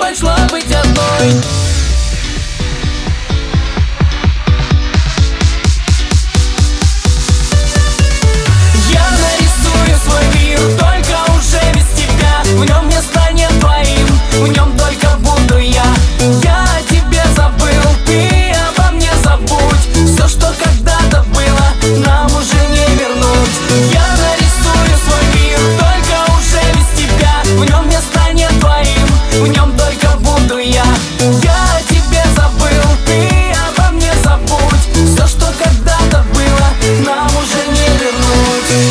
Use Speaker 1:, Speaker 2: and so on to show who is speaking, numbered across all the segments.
Speaker 1: предпочла быть одной. Я нарисую свой мир, только уже без тебя. В нем мне станет твоим, в нем только буду я. Я о тебе забыл, ты обо мне забудь. Все, что когда-то было, нам уже не вернуть. Я нарисую свой мир, только уже без тебя. В нем мне станет твоим, в нем только буду я. Я о тебе забыл, ты обо мне забудь. Все, что когда-то было, нам уже не вернуть.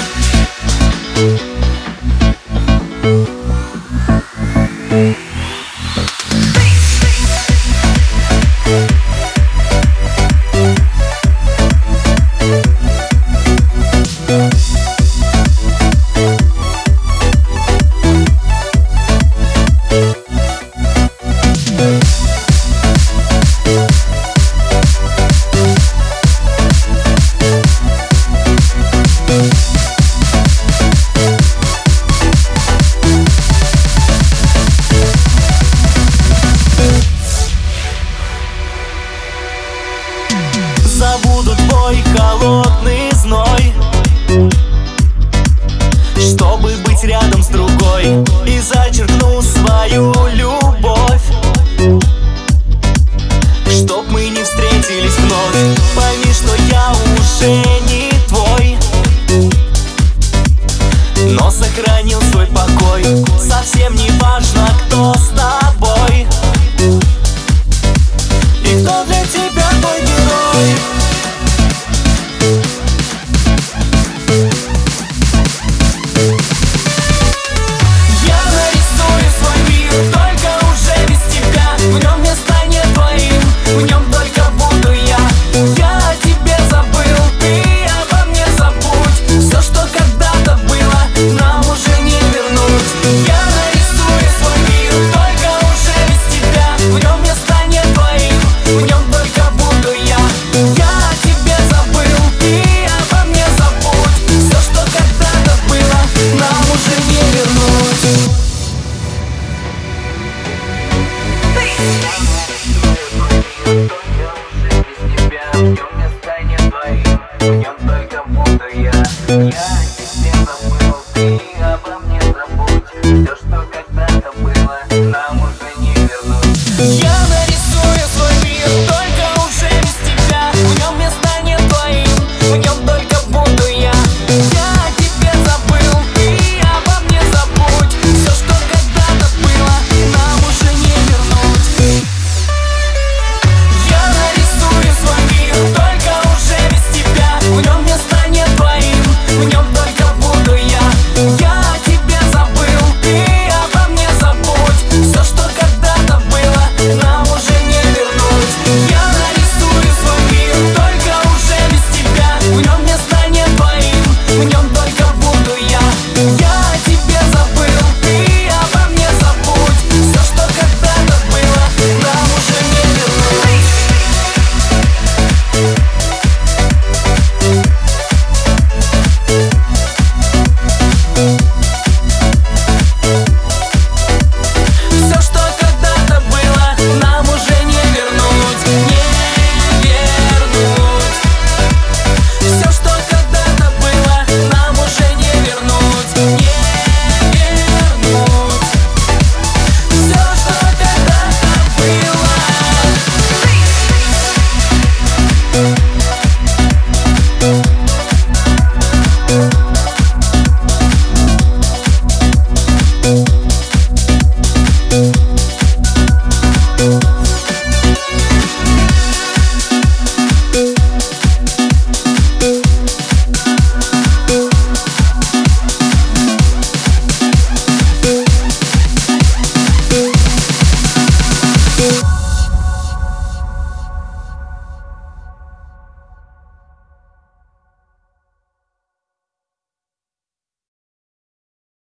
Speaker 2: Забуду твой холодный зной, чтобы быть рядом с другой, и зачеркну свою любовь, чтоб мы не встретились вновь. Пойми, что я уже не твой, но сохранил свой покой. Совсем не важно, кто с тобой и кто для тебя твой герой.
Speaker 1: Я нарисую свой мир, только уже без тебя. В нем мне станет твоим, в нем только буду я. Я о тебе забыл, ты обо мне забудь. Все, что когда-то было, нам уже не вернуть. Я нарисую свой мир, только уже без тебя. В нем мне станет твоим, в нем только буду я. Я о тебе забыл, ты обо мне забудь. Все, что когда-то было, нам уже не вернуть.
Speaker 3: В нем мне станет твоим, в нем только буду я. Я о тебе забыл, ты обо мне забудь. Все, что